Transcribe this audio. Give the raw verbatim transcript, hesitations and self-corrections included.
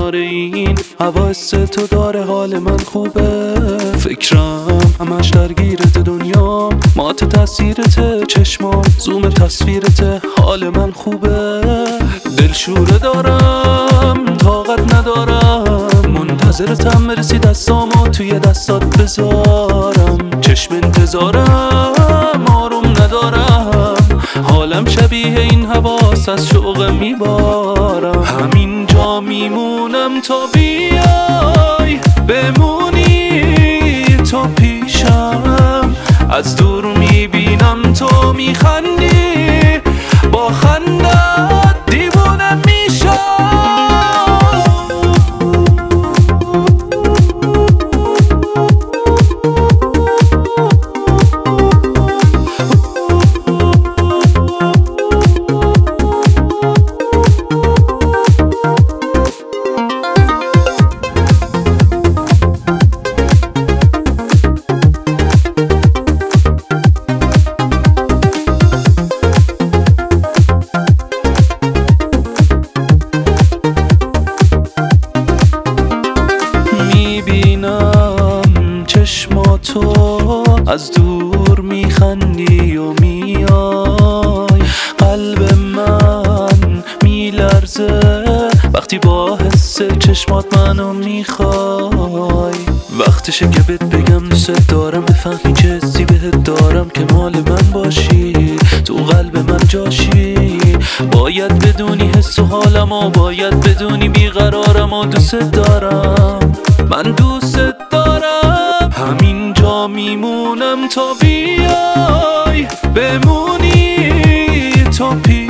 کنار این حواس تو داره حال من خوبه. فکرم همش درگیرت، دنیا مات تاثیرت، چشمام زوم تصویرت، حال من خوبه. دلشوره دارم طاقت ندارم، منتظرتم برسی دستامو توی دستات بذارم. چشم انتظارم آروم ندارم، حالم شبیه این حواس از شوق میبارم. همینجا میمونم تا بیای بمونی تو پیشم، از دور میبینم تو میخندی، با خندت دیوونه میشم. چشماتو از دور میخندی و میای، قلب من میلرزه وقتی با حس چشمات منو میخوای. وقتشه که بهت بگم دوست دارم، بفهمی چه حسی بهت دارم که مال من باشی، تو قلب من جاشی. باید بدونی حس و حالم و باید بدونی بیقرارم و دوست دارم، من دوست دارم. همینجا میمونم تا بیای بمونی تو پی